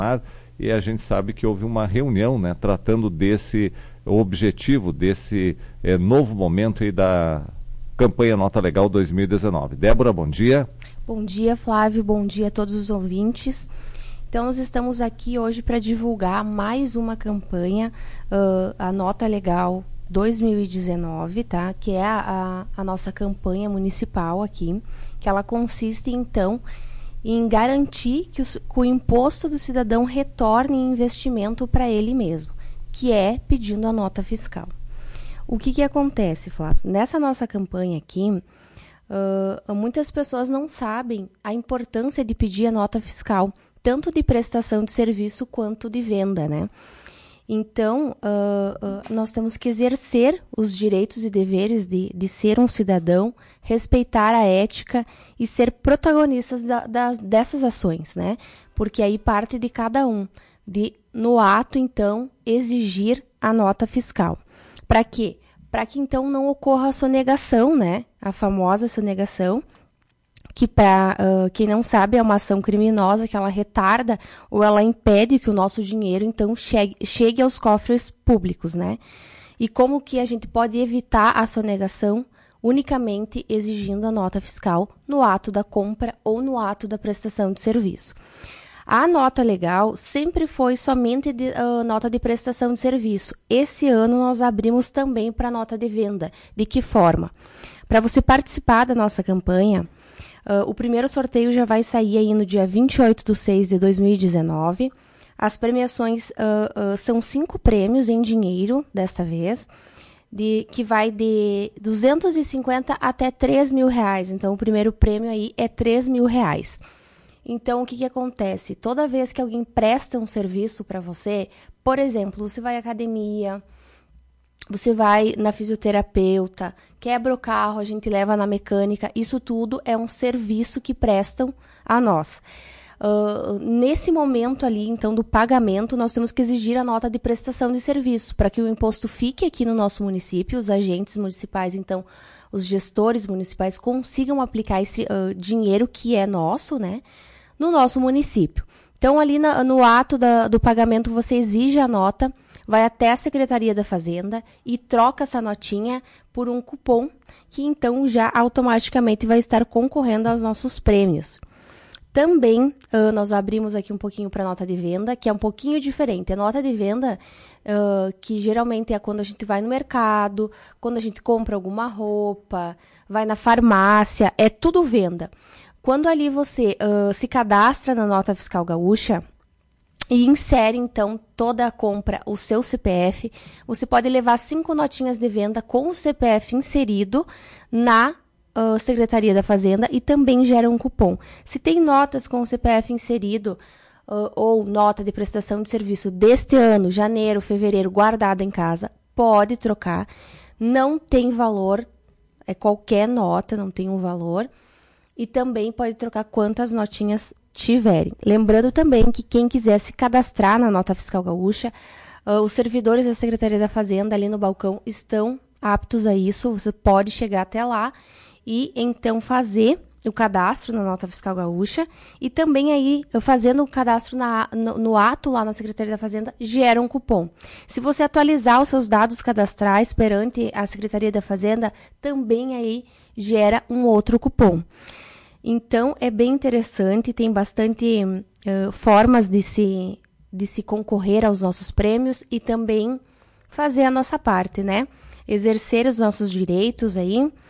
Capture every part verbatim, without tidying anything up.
e a gente sabe que houve uma reunião, né, tratando desse objetivo, desse é, novo momento aí da campanha Nota Legal dois mil e dezenove. Débora, bom dia. Bom dia, Flávio, bom dia a todos os ouvintes. Então, nós estamos aqui hoje para divulgar mais uma campanha, uh, a Nota Legal dois mil e dezenove, tá? Que é a, a, a nossa campanha municipal aqui, que ela consiste, então, em garantir que o, que o imposto do cidadão retorne em investimento para ele mesmo, que é pedindo a nota fiscal. O que que acontece, Flávio? Nessa nossa campanha aqui, uh, muitas pessoas não sabem a importância de pedir a nota fiscal, tanto de prestação de serviço quanto de venda, né? Então, uh, uh, nós temos que exercer os direitos e deveres de, de ser um cidadão, respeitar a ética e ser protagonistas da, das, dessas ações, né? Porque aí parte de cada um, de, no ato, então, exigir a nota fiscal. Para quê? Para que, então, não ocorra a sonegação, né? A famosa sonegação, que para uh, quem não sabe é uma ação criminosa que ela retarda ou ela impede que o nosso dinheiro então chegue, chegue aos cofres públicos, né? E como que a gente pode evitar a sonegação? Unicamente exigindo a nota fiscal no ato da compra ou no ato da prestação de serviço. A nota legal sempre foi somente de, uh, nota de prestação de serviço. Esse ano nós abrimos também para nota de venda. De que forma? Para você participar da nossa campanha, Uh, o primeiro sorteio já vai sair aí no dia vinte e oito de seis de dois mil e dezenove. As premiações uh, uh, são cinco prêmios em dinheiro, desta vez, de, que vai de duzentos e cinquenta até três mil reais. Então, o primeiro prêmio aí é três mil reais. Então, o que que acontece? Toda vez que alguém presta um serviço para você, por exemplo, você vai à academia, você vai na fisioterapeuta, quebra o carro, a gente leva na mecânica, isso tudo é um serviço que prestam a nós. Uh, nesse momento ali, então, do pagamento, nós temos que exigir a nota de prestação de serviço, para que o imposto fique aqui no nosso município, os agentes municipais, então, os gestores municipais consigam aplicar esse uh, dinheiro que é nosso, né, no nosso município. Então, ali na, no ato da, do pagamento, você exige a nota, vai até a Secretaria da Fazenda e troca essa notinha por um cupom que então já automaticamente vai estar concorrendo aos nossos prêmios. Também uh, nós abrimos aqui um pouquinho para a nota de venda, que é um pouquinho diferente. A nota de venda, uh, que geralmente é quando a gente vai no mercado, quando a gente compra alguma roupa, vai na farmácia, é tudo venda. Quando ali você uh, se cadastra na Nota Fiscal Gaúcha, e insere, então, toda a compra, o seu C P F. Você pode levar cinco notinhas de venda com o C P F inserido na uh, Secretaria da Fazenda e também gera um cupom. Se tem notas com o C P F inserido uh, ou nota de prestação de serviço deste ano, janeiro, fevereiro, guardada em casa, pode trocar. Não tem valor, é qualquer nota, não tem um valor. E também pode trocar quantas notinhas tiverem. Lembrando também que quem quiser se cadastrar na Nota Fiscal Gaúcha, uh, os servidores da Secretaria da Fazenda ali no balcão estão aptos a isso. Você pode chegar até lá e então fazer o cadastro na Nota Fiscal Gaúcha e também aí, fazendo o cadastro na, no, no ato lá na Secretaria da Fazenda, gera um cupom. Se você atualizar os seus dados cadastrais perante a Secretaria da Fazenda, também aí gera um outro cupom. Então, é bem interessante, tem bastante uh, formas de se, de se concorrer aos nossos prêmios e também fazer a nossa parte, né? Exercer os nossos direitos aí uh,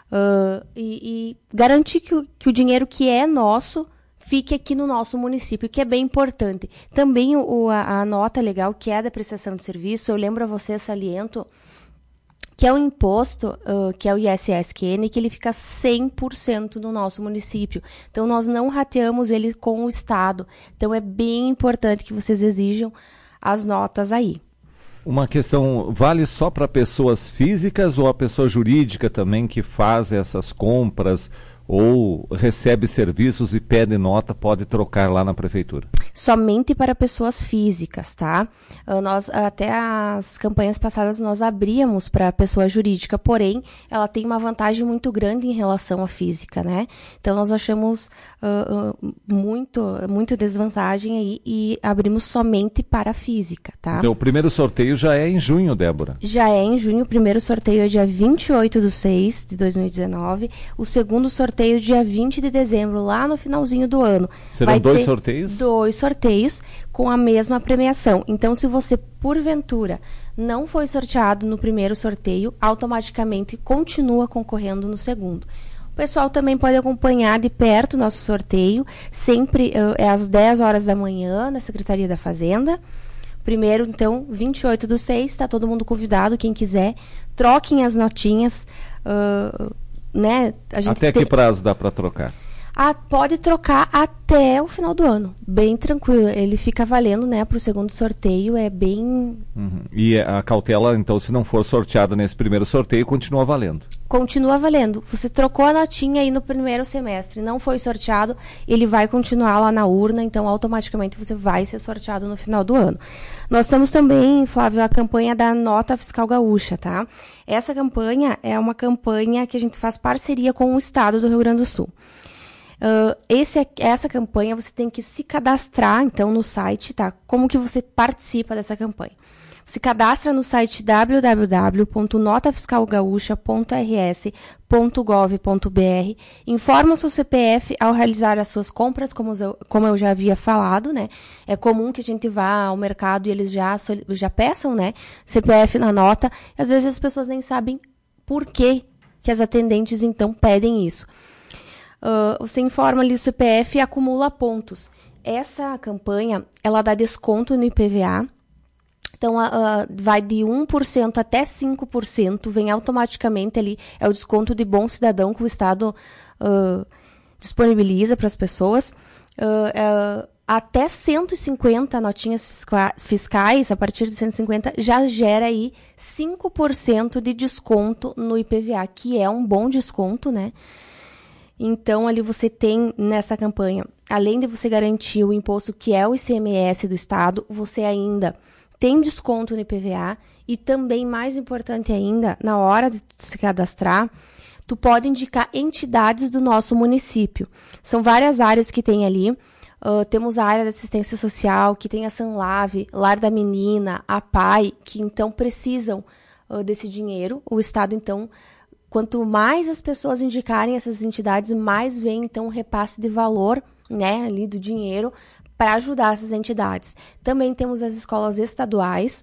e, e garantir que o, que o dinheiro que é nosso fique aqui no nosso município, que é bem importante. Também o, a, a nota legal, que é da prestação de serviço, eu lembro a você, saliento, que é um imposto, uh, que é o I S S Q N, que ele fica cem por cento no nosso município. Então, nós não rateamos ele com o Estado. Então, é bem importante que vocês exijam as notas aí. Uma questão, vale só para pessoas físicas ou a pessoa jurídica também que faz essas compras ou recebe serviços e pede nota, pode trocar lá na prefeitura? Somente para pessoas físicas, tá? Uh, nós, até as campanhas passadas nós abríamos para pessoa jurídica, porém, ela tem uma vantagem muito grande em relação à física, né? Então nós achamos uh, uh, muito, muito desvantagem aí e abrimos somente para a física, tá? Então o primeiro sorteio já é em junho, Débora? Já é em junho, o primeiro sorteio é dia vinte e oito de seis de dois mil e dezenove, o segundo sorteio dia vinte de dezembro, lá no finalzinho do ano. Serão Vai dois ter sorteios? Dois sorteios com a mesma premiação. Então, se você, porventura, não foi sorteado no primeiro sorteio, automaticamente continua concorrendo no segundo. O pessoal também pode acompanhar de perto o nosso sorteio, sempre uh, é às dez horas da manhã, na Secretaria da Fazenda. Primeiro, então, vinte e oito do seis, está todo mundo convidado, quem quiser. Troquem as notinhas, uh, né? A gente Até tem... que prazo dá para trocar? Ah, pode trocar até o final do ano. Bem tranquilo. Ele fica valendo, né, para o segundo sorteio. É bem... Uhum. E a cautela, então, se não for sorteada nesse primeiro sorteio, continua valendo? Continua valendo. Você trocou a notinha aí no primeiro semestre, não foi sorteado, ele vai continuar lá na urna, então automaticamente você vai ser sorteado no final do ano. Nós temos também, Flávio, a campanha da Nota Fiscal Gaúcha, tá? Essa campanha é uma campanha que a gente faz parceria com o Estado do Rio Grande do Sul. Uh, esse, essa campanha você tem que se cadastrar, então, no site, tá? Como que você participa dessa campanha? Se cadastra no site w w w ponto nota fiscal gaúcha ponto r s ponto gov ponto b r, informa o seu C P F ao realizar as suas compras, como eu, como eu já havia falado, né? É comum que a gente vá ao mercado e eles já, já peçam, né, C P F na nota, e às vezes as pessoas nem sabem por que que as atendentes, então, pedem isso. Uh, você informa ali o C P F e acumula pontos. Essa campanha, ela dá desconto no I P V A. Então, uh, vai de um por cento até cinco por cento, vem automaticamente ali, é o desconto de bom cidadão que o Estado uh, disponibiliza para as pessoas. Uh, uh, até cento e cinquenta notinhas fisca- fiscais, a partir de cento e cinquenta, já gera aí cinco por cento de desconto no I P V A, que é um bom desconto, né? Então, ali você tem, nessa campanha, além de você garantir o imposto que é o I C M S do Estado, você ainda tem desconto no I P V A e também, mais importante ainda, na hora de se cadastrar, tu pode indicar entidades do nosso município. São várias áreas que tem ali. Uh, temos a área de assistência social, que tem a Sanlave, Lar da Menina, a P A I, que então precisam uh, desse dinheiro. O Estado, então, quanto mais as pessoas indicarem essas entidades, mais vem, então, o repasse de valor, né, ali do dinheiro, para ajudar essas entidades. Também temos as escolas estaduais.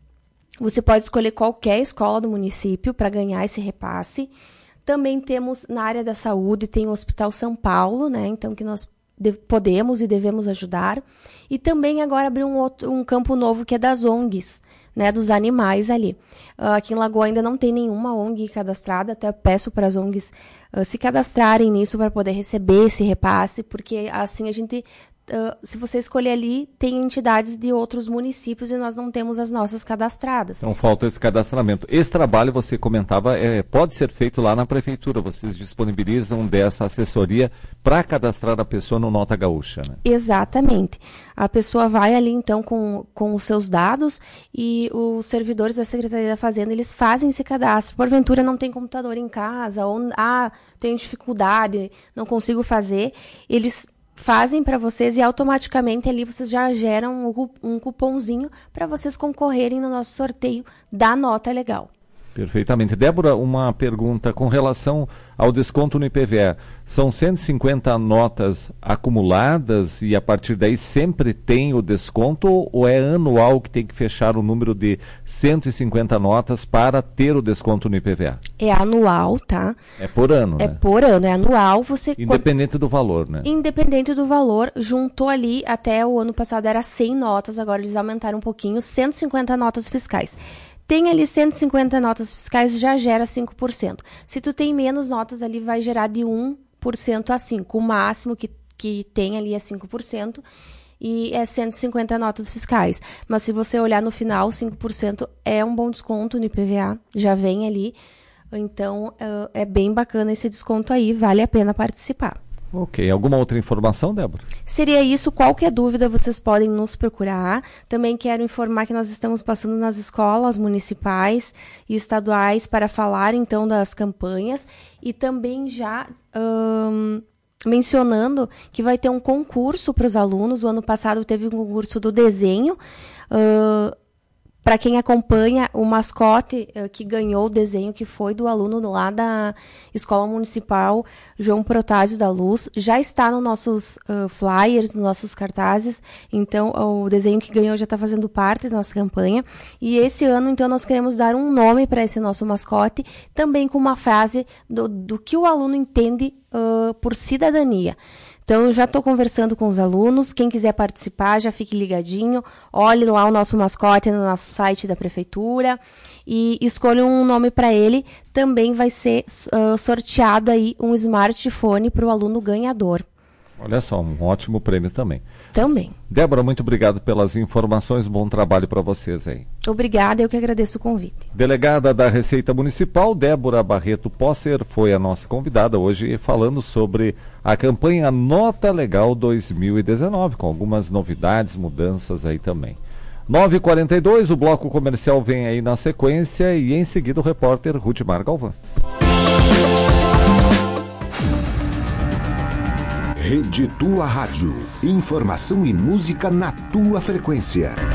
Você pode escolher qualquer escola do município para ganhar esse repasse. Também temos, na área da saúde, tem o Hospital São Paulo, né, então, que nós podemos e devemos ajudar. E também agora abriu um, outro, um campo novo que é das O N Gs, né, dos animais ali. Uh, aqui em Lagoa ainda não tem nenhuma O N G cadastrada, até peço para as O N Gs uh, se cadastrarem nisso para poder receber esse repasse, porque assim a gente, uh, se você escolher ali, tem entidades de outros municípios e nós não temos as nossas cadastradas. Então falta esse cadastramento. Esse trabalho, você comentava, é, pode ser feito lá na prefeitura, vocês disponibilizam dessa assessoria para cadastrar a pessoa no Nota Gaúcha, né? Exatamente. A pessoa vai ali, então, com, com os seus dados e os servidores da Secretaria da Fazenda, eles fazem esse cadastro. Porventura não tem computador em casa, ou, ah, tenho dificuldade, não consigo fazer. Eles fazem para vocês e automaticamente ali vocês já geram um, um cupomzinho para vocês concorrerem no nosso sorteio da Nota Legal. Perfeitamente. Débora, uma pergunta com relação ao desconto no I P V A. São cento e cinquenta notas acumuladas e a partir daí sempre tem o desconto ou é anual que tem que fechar o número de cento e cinquenta notas para ter o desconto no I P V A? É anual, tá? É por ano, É né? por ano, é anual. Você Independente do valor, né? Independente do valor, juntou ali, até o ano passado era cem notas, agora eles aumentaram um pouquinho, cento e cinquenta notas fiscais. Tem ali cento e cinquenta notas fiscais, já gera cinco por cento. Se tu tem menos notas ali, vai gerar de um por cento a cinco por cento. O máximo que, que tem ali é cinco por cento e é cento e cinquenta notas fiscais. Mas se você olhar no final, cinco por cento é um bom desconto no I P V A, já vem ali. Então, uh, é bem bacana esse desconto aí, vale a pena participar. Ok. Alguma outra informação, Débora? Seria isso. Qualquer dúvida, vocês podem nos procurar. Também quero informar que nós estamos passando nas escolas municipais e estaduais para falar, então, das campanhas. E também já um, mencionando que vai ter um concurso para os alunos. O ano passado teve um concurso do desenho. Uh, Para quem acompanha, o mascote uh, que ganhou o desenho, que foi do aluno lá da Escola Municipal João Protásio da Luz, já está nos nossos uh, flyers, nos nossos cartazes. Então, o desenho que ganhou já está fazendo parte da nossa campanha. E esse ano, então, nós queremos dar um nome para esse nosso mascote, também com uma frase do, do que o aluno entende uh, por cidadania. Então, eu já estou conversando com os alunos. Quem quiser participar, já fique ligadinho. Olhe lá o nosso mascote no nosso site da prefeitura e escolha um nome para ele. Também vai ser uh, sorteado aí um smartphone para o aluno ganhador. Olha só, um ótimo prêmio também. Também. Débora, muito obrigado pelas informações. Bom trabalho para vocês aí. Obrigada, eu que agradeço o convite. Delegada da Receita Municipal, Débora Barreto Posser, foi a nossa convidada hoje falando sobre a campanha Nota Legal dois mil e dezenove, com algumas novidades, mudanças aí também. nove e quarenta e dois, o bloco comercial vem aí na sequência e em seguida o repórter Rudimar Galvão. Rede Tua Rádio. Informação e música na tua frequência.